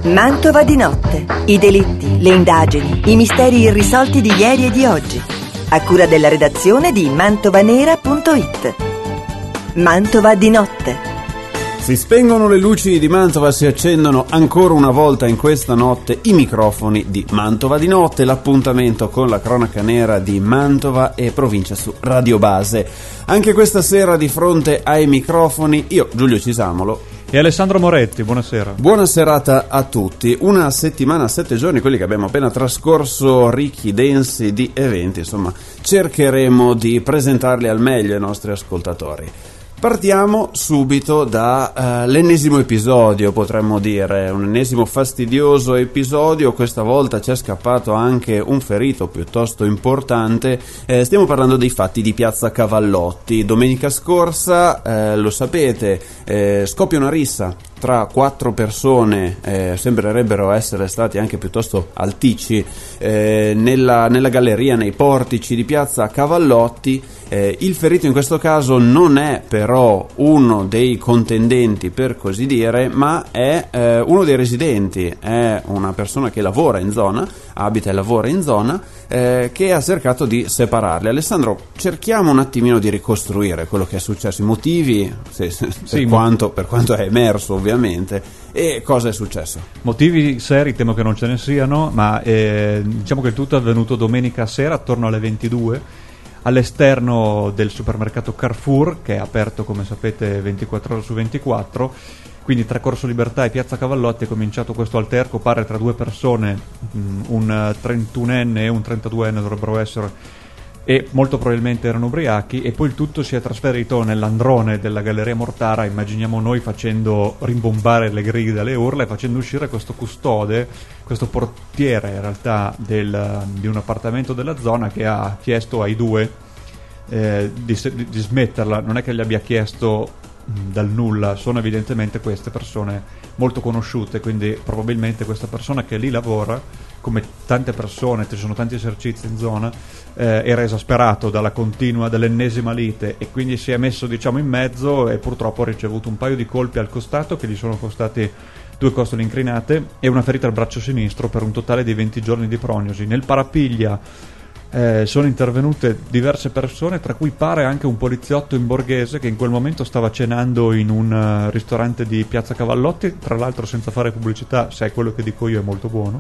Mantova di notte. I delitti, le indagini, i misteri irrisolti di ieri e di oggi. A cura della redazione di mantovanera.it. Mantova di notte. Si spengono le luci di Mantova, si accendono ancora una volta in questa notte i microfoni di Mantova di notte, l'appuntamento con la cronaca nera di Mantova e provincia su Radio Base. Anche questa sera di fronte ai microfoni io, Giulio Cisamolo e Alessandro Moretti. Buonasera. Buona serata a tutti. Una settimana, 7 giorni, quelli che abbiamo appena trascorso, ricchi, densi di eventi, insomma, cercheremo di presentarli al meglio ai nostri ascoltatori. Partiamo subito da l'ennesimo episodio, potremmo dire, un ennesimo fastidioso episodio. Questa volta ci è scappato anche un ferito piuttosto importante. Stiamo parlando dei fatti di Piazza Cavallotti. Domenica scorsa, lo sapete, scoppia una rissa tra 4 persone, sembrerebbero essere stati anche piuttosto alticci, nella galleria, nei portici di Piazza Cavallotti. Il ferito in questo caso non è però uno dei contendenti, per così dire, ma è uno dei residenti, è una persona che lavora in zona, abita e lavora in zona, che ha cercato di separarli. Alessandro, cerchiamo un attimino di ricostruire quello che è successo, i motivi, per quanto è emerso ovviamente, e cosa è successo. Motivi seri temo che non ce ne siano, ma diciamo che il tutto è avvenuto domenica sera attorno alle 22 all'esterno del supermercato Carrefour, che è aperto, come sapete, 24 ore su 24. Quindi tra Corso Libertà e Piazza Cavallotti è cominciato questo alterco, pare tra due persone, un 31enne e un 32enne dovrebbero essere, e molto probabilmente erano ubriachi, e poi il tutto si è trasferito nell'androne della Galleria Mortara, immaginiamo noi, facendo rimbombare le grida, le urla, e facendo uscire questo custode, questo portiere in realtà di un appartamento della zona, che ha chiesto ai due di smetterla. Non è che gli abbia chiesto dal nulla, sono evidentemente queste persone molto conosciute, quindi probabilmente questa persona che lì lavora, come tante persone, ci sono tanti esercizi in zona, era esasperato dall'ennesima lite, e quindi si è messo, diciamo, in mezzo, e purtroppo ha ricevuto un paio di colpi al costato che gli sono costati 2 costole incrinate e una ferita al braccio sinistro, per un totale di 20 giorni di prognosi. Nel parapiglia sono intervenute diverse persone, tra cui pare anche un poliziotto in borghese che in quel momento stava cenando in un ristorante di Piazza Cavallotti, tra l'altro, senza fare pubblicità, se è quello che dico io, è molto buono.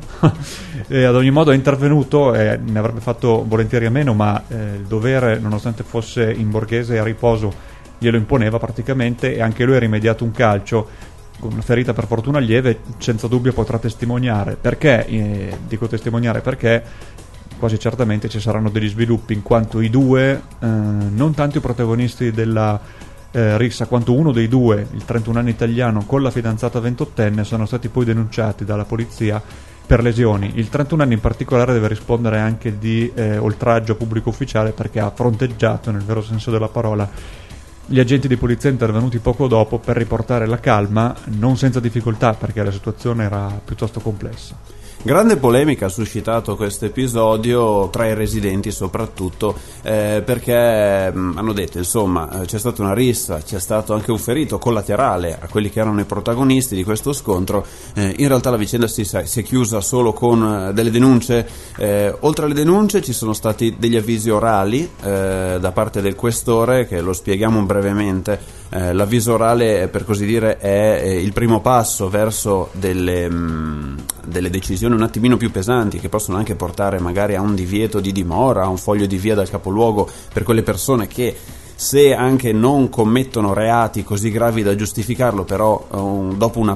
E ad ogni modo è intervenuto, e ne avrebbe fatto volentieri a meno, ma il dovere, nonostante fosse in borghese e a riposo, glielo imponeva praticamente, e anche lui ha rimediato un calcio con una ferita per fortuna lieve. Senza dubbio potrà testimoniare. Perché? Dico testimoniare perché quasi certamente ci saranno degli sviluppi, in quanto i due, non tanto i protagonisti della rissa, quanto uno dei due, il 31enne italiano con la fidanzata 28enne, sono stati poi denunciati dalla polizia per lesioni. Il 31enne in particolare deve rispondere anche di oltraggio a pubblico ufficiale, perché ha fronteggiato, nel vero senso della parola, gli agenti di polizia intervenuti poco dopo per riportare la calma, non senza difficoltà, perché la situazione era piuttosto complessa. Grande polemica ha suscitato questo episodio tra i residenti, soprattutto perché hanno detto, insomma, c'è stata una rissa, c'è stato anche un ferito collaterale a quelli che erano i protagonisti di questo scontro. In realtà la vicenda si è chiusa solo con delle denunce. Oltre alle denunce ci sono stati degli avvisi orali da parte del questore, che lo spieghiamo brevemente. L'avviso orale, per così dire, è il primo passo verso delle decisioni un attimino più pesanti, che possono anche portare magari a un divieto di dimora, a un foglio di via dal capoluogo per quelle persone che, se anche non commettono reati così gravi da giustificarlo, però dopo una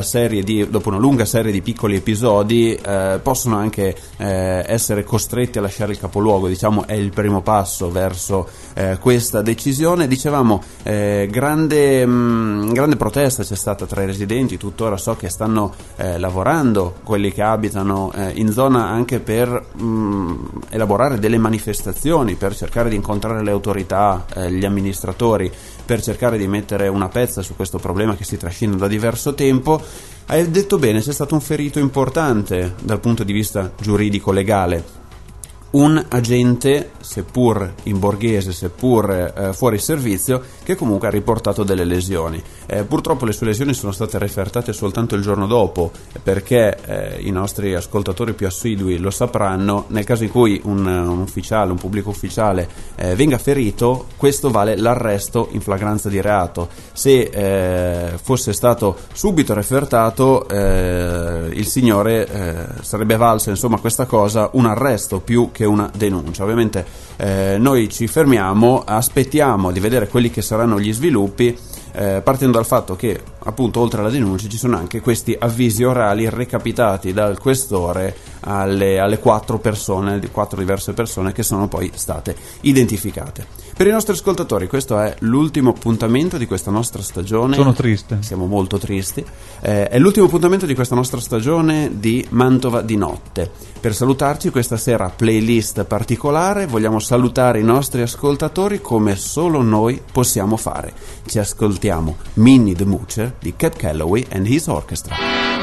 lunga serie di piccoli episodi possono anche essere costretti a lasciare il capoluogo. Diciamo, è il primo passo verso questa decisione. Dicevamo, grande protesta c'è stata tra i residenti, tuttora so che stanno lavorando quelli che abitano in zona anche per elaborare delle manifestazioni, per cercare di incontrare le autorità, gli amministratori, per cercare di mettere una pezza su questo problema che si trascina da diverso tempo. Hai detto bene, c'è stato un ferito importante dal punto di vista giuridico legale. un agente, seppur in borghese, seppur fuori servizio, che comunque ha riportato delle lesioni. Purtroppo le sue lesioni sono state refertate soltanto il giorno dopo, perché i nostri ascoltatori più assidui lo sapranno: nel caso in cui un ufficiale, un pubblico ufficiale venga ferito, questo vale l'arresto in flagranza di reato. Se fosse stato subito refertato, il signore sarebbe valsa, insomma, questa cosa un arresto più che una denuncia. Ovviamente noi ci fermiamo, aspettiamo di vedere quelli che saranno gli sviluppi, partendo dal fatto che, appunto, oltre alla denuncia ci sono anche questi avvisi orali recapitati dal questore alle 4 diverse persone che sono poi state identificate. Per i nostri ascoltatori questo è l'ultimo appuntamento di questa nostra stagione. Sono triste. Siamo molto tristi. È l'ultimo appuntamento di questa nostra stagione di Mantova di notte. Per salutarci questa sera, playlist particolare, vogliamo salutare i nostri ascoltatori come solo noi possiamo fare. Ci ascoltiamo Minnie the Moocher di Cab Calloway and His Orchestra.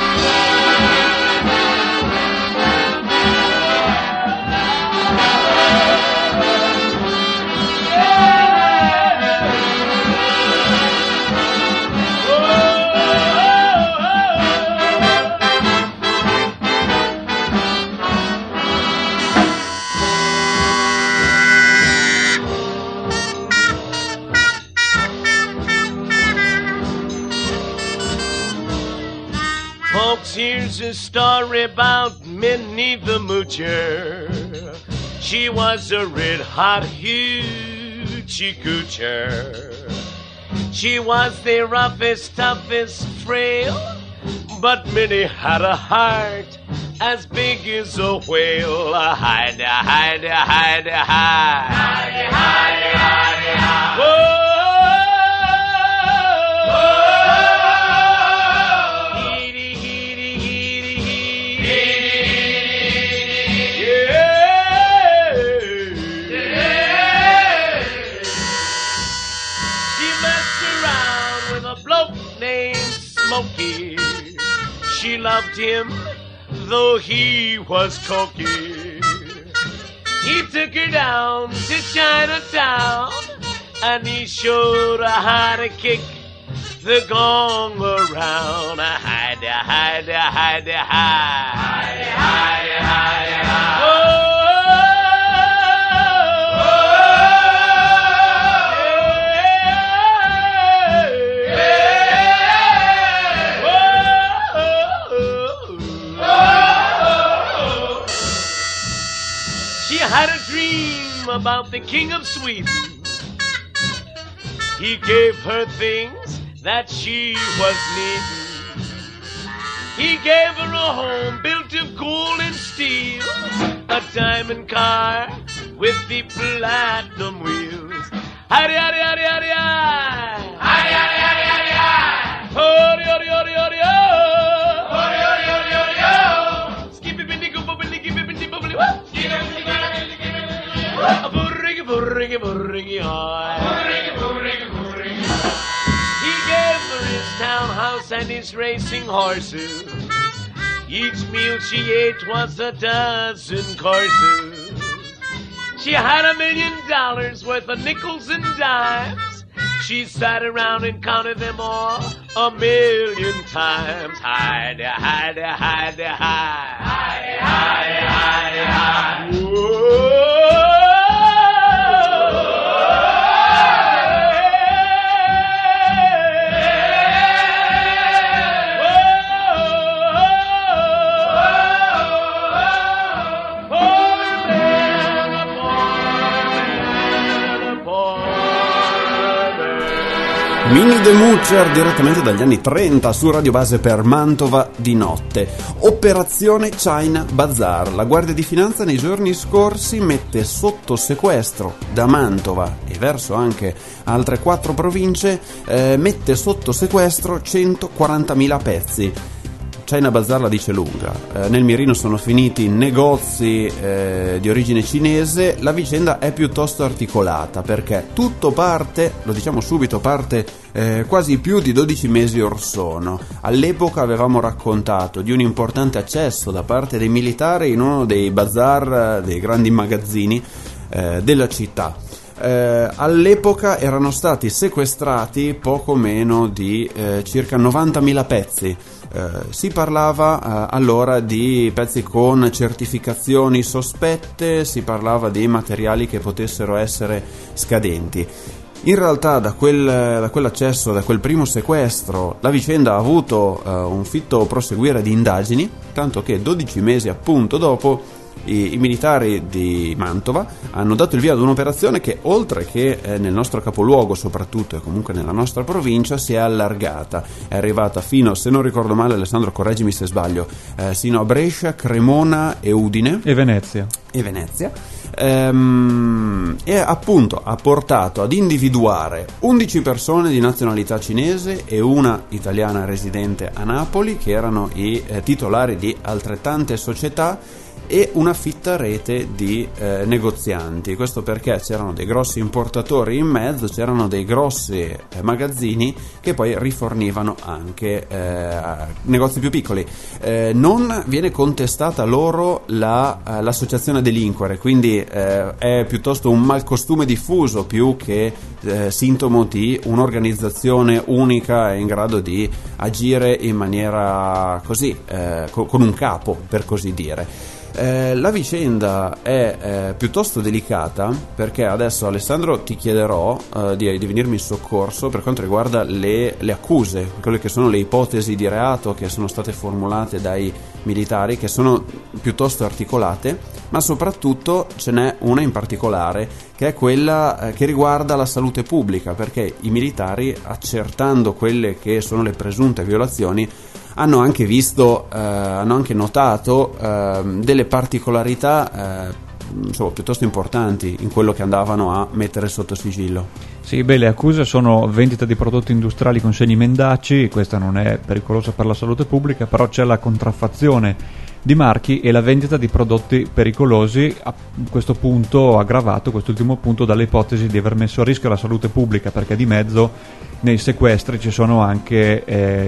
Here's a story about Minnie the Moocher. She was a red-hot hoochie coocher. She was the roughest, toughest, frail, but Minnie had a heart as big as a whale. Hide, hide, hide, hide. Hide, hide, hide, hide. Whoa! Smokey. She loved him, though he was cocky. He took her down to Chinatown, and he showed her how to kick the gong around. Hide, hide, hide, hide. Hide, hide, hide, hide. Oh! Had a dream about the King of Sweden. He gave her things that she was needing. He gave her a home built of gold and steel, a diamond car with the platinum wheels. Howdy, howdy, howdy, howdy, howdy. Howdy, howdy, howdy, howdy, howdy. Howdy, howdy, howdy, howdy, howdy. Howdy, howdy, howdy, howdy, howdy. Skippy, bindy, go, bubbly, gibbly, bindy, bubbly, what? Burringy, burringy, burringy, he gave her his townhouse and his racing horses. Each meal she ate was a dozen courses. She had $1 million worth of nickels and dimes. She sat around and counted them all 1,000,000 times. Hide, hide, hide, hide. Hide, hide, hide, hide. Whoa. Minnie the Moocher direttamente dagli anni 30 su Radio Base per Mantova di notte. Operazione China Bazaar. La Guardia di Finanza nei giorni scorsi mette sotto sequestro da Mantova e verso anche altre 4 province, mette sotto sequestro 140.000 pezzi. China Bazaar la dice lunga. Nel mirino sono finiti negozi di origine cinese. La vicenda è piuttosto articolata, perché tutto parte, lo diciamo subito, parte quasi più di 12 mesi or sono. All'epoca avevamo raccontato di un importante accesso da parte dei militari in uno dei bazar, dei grandi magazzini della città. All'epoca erano stati sequestrati poco meno di circa 90.000 pezzi. Si parlava allora di pezzi con certificazioni sospette, si parlava di materiali che potessero essere scadenti. In realtà da quell'accesso, da quel primo sequestro, la vicenda ha avuto un fitto proseguire di indagini, tanto che 12 mesi appunto dopo i militari di Mantova hanno dato il via ad un'operazione che, oltre che nel nostro capoluogo soprattutto e comunque nella nostra provincia, si è allargata, è arrivata fino, se non ricordo male, Alessandro correggimi se sbaglio, sino a Brescia, Cremona e Udine e Venezia. E appunto ha portato ad individuare 11 persone di nazionalità cinese e una italiana residente a Napoli, che erano i titolari di altrettante società e una fitta rete di negozianti. Questo perché c'erano dei grossi importatori in mezzo, c'erano dei grossi magazzini che poi rifornivano anche negozi più piccoli. Non viene contestata loro l'associazione a delinquere, quindi è piuttosto un malcostume diffuso più che sintomo di un'organizzazione unica in grado di agire in maniera così, con un capo, per così dire. La vicenda è piuttosto delicata, perché adesso, Alessandro, ti chiederò di venirmi in soccorso per quanto riguarda le accuse, quelle che sono le ipotesi di reato che sono state formulate dai militari, che sono piuttosto articolate, ma soprattutto ce n'è una in particolare che è quella che riguarda la salute pubblica, perché i militari, accertando quelle che sono le presunte violazioni, hanno anche visto, hanno anche notato delle particolarità insomma, piuttosto importanti in quello che andavano a mettere sotto sigillo. Sì, le accuse sono vendita di prodotti industriali con segni mendaci, questa non è pericolosa per la salute pubblica, però c'è la contraffazione di marchi e la vendita di prodotti pericolosi, a questo punto aggravato, quest'ultimo punto, dalle ipotesi di aver messo a rischio la salute pubblica, perché di mezzo nei sequestri ci sono anche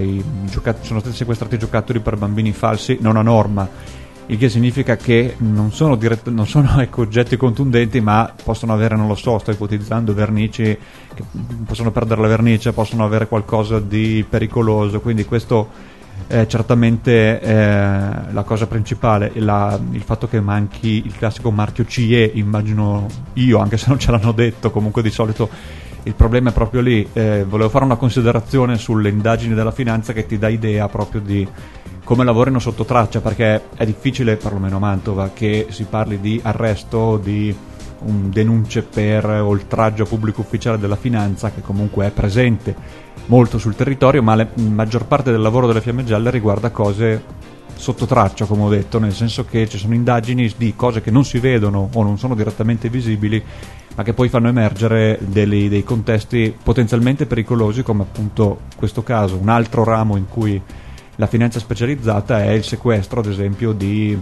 sono stati sequestrati giocattoli per bambini falsi non a norma, il che significa che non sono oggetti contundenti, ma possono avere, non lo so, sto ipotizzando, vernici che possono perdere la vernice, possono avere qualcosa di pericoloso, quindi questo è certamente la cosa principale, il fatto che manchi il classico marchio CE, immagino io, anche se non ce l'hanno detto, comunque di solito il problema è proprio lì. Volevo fare una considerazione sulle indagini della finanza che ti dà idea proprio di come lavorino sotto traccia, perché è difficile, perlomeno a Mantova, che si parli di arresto, di denunce per oltraggio a pubblico ufficiale della finanza, che comunque è presente molto sul territorio, ma la maggior parte del lavoro delle Fiamme Gialle riguarda cose sotto traccia, come ho detto, nel senso che ci sono indagini di cose che non si vedono o non sono direttamente visibili, ma che poi fanno emergere dei contesti potenzialmente pericolosi, come appunto questo caso. Un altro ramo in cui la finanza specializzata è il sequestro, ad esempio, di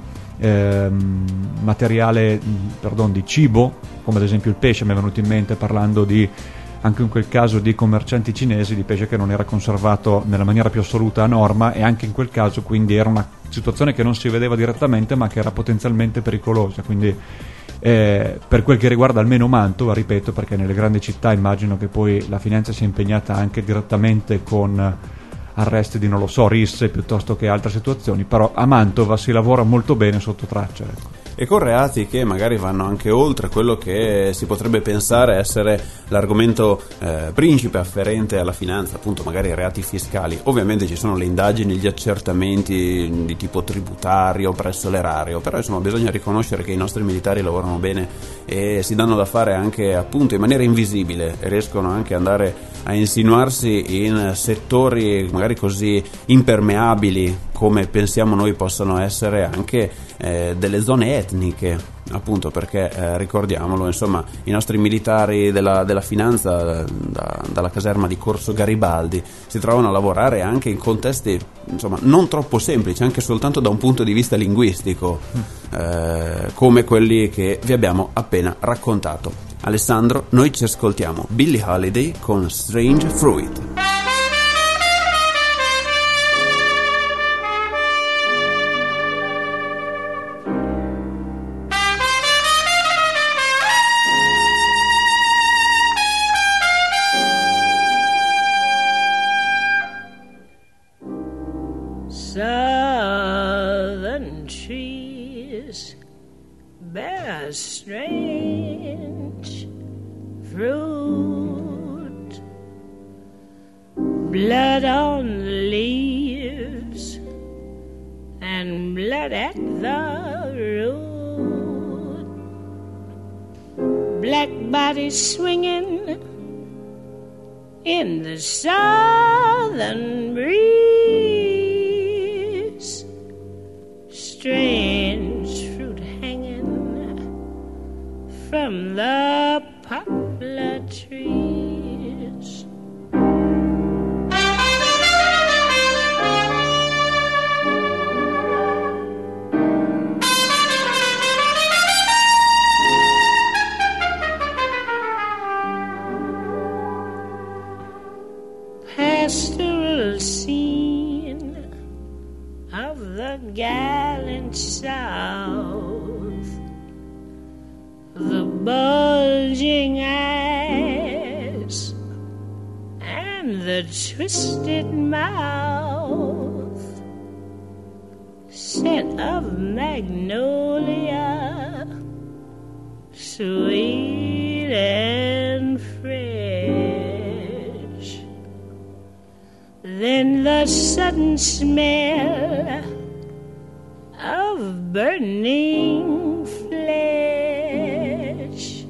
materiale, di cibo, come ad esempio il pesce. Mi è venuto in mente, parlando di, anche in quel caso, di commercianti cinesi, di pesce che non era conservato nella maniera più assoluta a norma, e anche in quel caso quindi era una situazione che non si vedeva direttamente ma che era potenzialmente pericolosa. Quindi per quel che riguarda almeno Mantova, ripeto, perché nelle grandi città immagino che poi la finanza sia impegnata anche direttamente con arresti di, non lo so, risse piuttosto che altre situazioni, però a Mantova si lavora molto bene sotto traccia, ecco. E con reati che magari vanno anche oltre quello che si potrebbe pensare essere l'argomento principe afferente alla finanza, appunto magari i reati fiscali. Ovviamente ci sono le indagini, gli accertamenti di tipo tributario presso l'erario, però insomma bisogna riconoscere che i nostri militari lavorano bene e si danno da fare anche appunto in maniera invisibile, e riescono anche ad andare a insinuarsi in settori magari così impermeabili come pensiamo noi possano essere anche delle zone etniche appunto perché ricordiamolo, insomma, i nostri militari della finanza dalla caserma di Corso Garibaldi si trovano a lavorare anche in contesti, insomma, non troppo semplici, anche soltanto da un punto di vista linguistico, come quelli che vi abbiamo appena raccontato. Alessandro, noi ci ascoltiamo Billie Holiday con Strange Fruit. Southern trees bear strange fruit, blood on the leaves and blood at the root, black bodies swinging in the southern breeze, strange fruit hanging from the poplar trees. Pastoral scene of the gallant South, the bulging eyes and the twisted mouth, scent of magnolia, sweet and fresh. Then the sudden smell of burning flesh.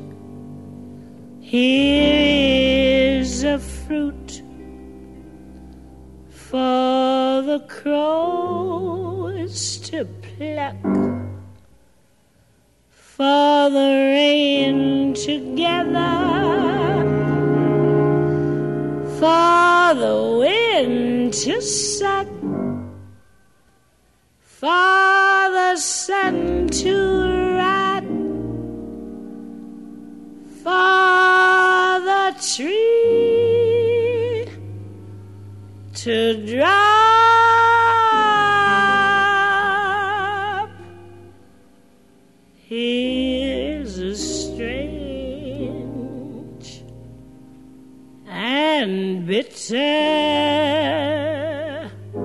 Here is a fruit for the crows to pluck, for the rain to gather, for the wind to suck, for the sun to rot, for the tree to drop. Here's a strange and bitter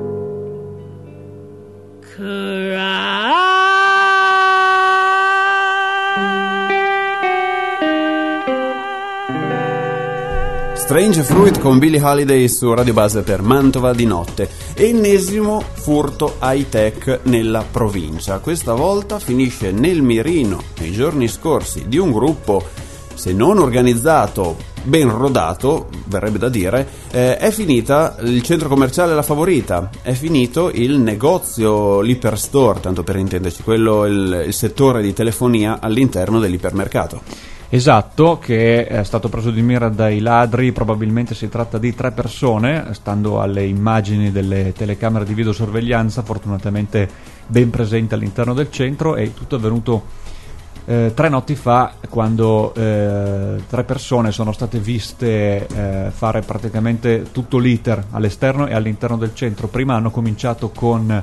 Strange Fruit con Billie Holiday su Radio Base per Mantova di notte. Ennesimo furto high-tech nella provincia. Questa volta finisce nel mirino, nei giorni scorsi, di un gruppo, se non organizzato, ben rodato, verrebbe da dire. È finita il centro commerciale La Favorita, è finito il negozio, l'Iperstore, tanto per intenderci, quello, il settore di telefonia all'interno dell'ipermercato. Esatto, che è stato preso di mira dai ladri. Probabilmente si tratta di 3 persone, stando alle immagini delle telecamere di videosorveglianza, fortunatamente ben presenti all'interno del centro. E tutto è avvenuto 3 notti fa, quando 3 persone sono state viste fare praticamente tutto l'iter all'esterno e all'interno del centro. Prima hanno cominciato con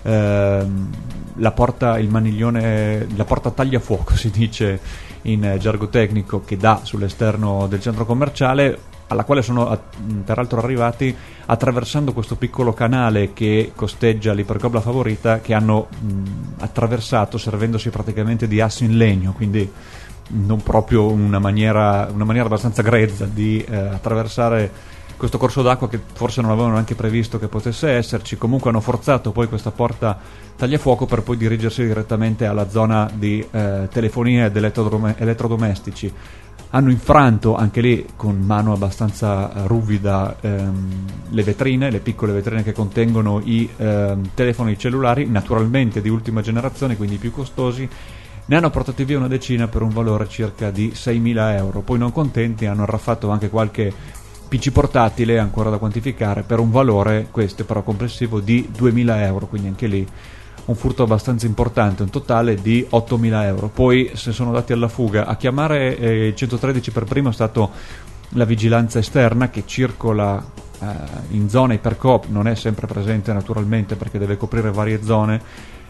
la porta, il maniglione, la porta tagliafuoco si dice in gergo tecnico, che dà sull'esterno del centro commerciale, alla quale sono peraltro arrivati attraversando questo piccolo canale che costeggia l'Ipercoop La Favorita, che hanno attraversato servendosi praticamente di assi in legno, quindi non proprio una maniera abbastanza grezza di attraversare questo corso d'acqua, che forse non avevano neanche previsto che potesse esserci. Comunque hanno forzato poi questa porta tagliafuoco per poi dirigersi direttamente alla zona di telefonia ed elettrodomestici. Hanno infranto anche lì con mano abbastanza ruvida le vetrine, le piccole vetrine che contengono i telefoni cellulari, naturalmente di ultima generazione, quindi più costosi. Ne hanno portati via una decina per un valore circa di 6.000 euro. Poi, non contenti, hanno arraffato anche qualche PC portatile ancora da quantificare per un valore, questo però complessivo, di 2.000 euro, quindi anche lì un furto abbastanza importante, un totale di 8.000 euro. Poi se sono dati alla fuga. A chiamare il 113 per primo è stato la vigilanza esterna, che circola in zona Ipercoop, non è sempre presente naturalmente perché deve coprire varie zone,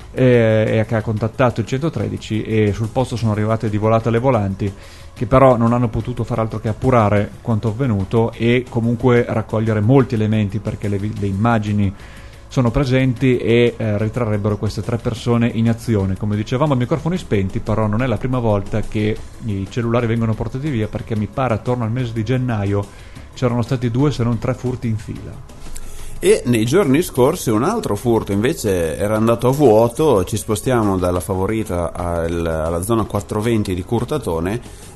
e che ha contattato il 113, e sul posto sono arrivate di volata le volanti, che però non hanno potuto far altro che appurare quanto avvenuto e comunque raccogliere molti elementi, perché le immagini sono presenti e ritrarrebbero queste 3 persone in azione. Come dicevamo, a microfoni spenti, però non è la prima volta che i cellulari vengono portati via, perché mi pare attorno al mese di gennaio c'erano stati 2 se non 3 furti in fila. E nei giorni scorsi un altro furto invece era andato a vuoto. Ci spostiamo dalla Favorita alla zona 420 di Curtatone,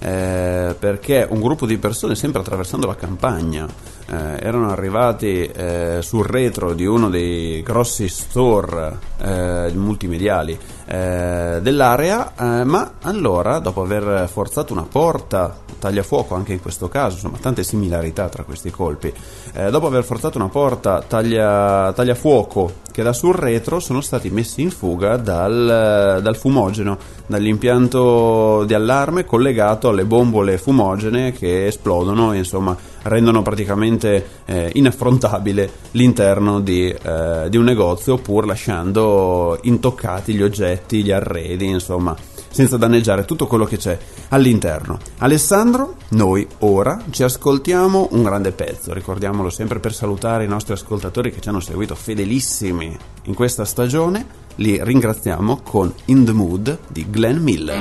perché un gruppo di persone, sempre attraversando la campagna, erano arrivati sul retro di uno dei grossi store multimediali dell'area, ma allora, dopo aver forzato una porta tagliafuoco, anche in questo caso, insomma, tante similarità tra questi colpi, dopo aver forzato una porta tagliafuoco che dà sul retro, sono stati messi in fuga dal fumogeno, dall'impianto di allarme collegato alle bombole fumogene che esplodono e insomma rendono praticamente inaffrontabile l'interno di un negozio, pur lasciando intoccati gli oggetti, gli arredi, insomma, senza danneggiare tutto quello che c'è all'interno. Alessandro, noi ora ci ascoltiamo un grande pezzo, ricordiamolo sempre per salutare i nostri ascoltatori che ci hanno seguito fedelissimi in questa stagione. Li ringraziamo con In the Mood di Glenn Miller.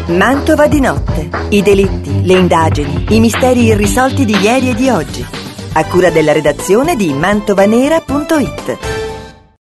Mantova di notte. I delitti, le indagini, i misteri irrisolti di ieri e di oggi. A cura della redazione di mantovanera.it.